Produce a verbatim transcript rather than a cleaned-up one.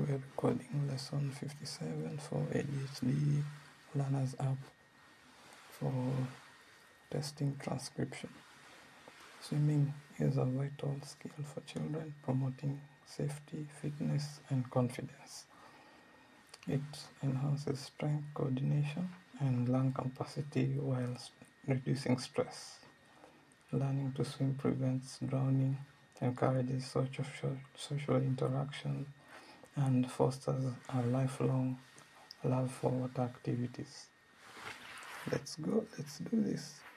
We're recording lesson fifty-seven for A D H D Learners app for testing transcription. Swimming is a vital skill for children, promoting safety, fitness, and confidence. It enhances strength, coordination, and lung capacity while reducing stress. Learning to swim prevents drowning, encourages social, social interaction, and fosters a lifelong love for water activities. Let's go, let's do this.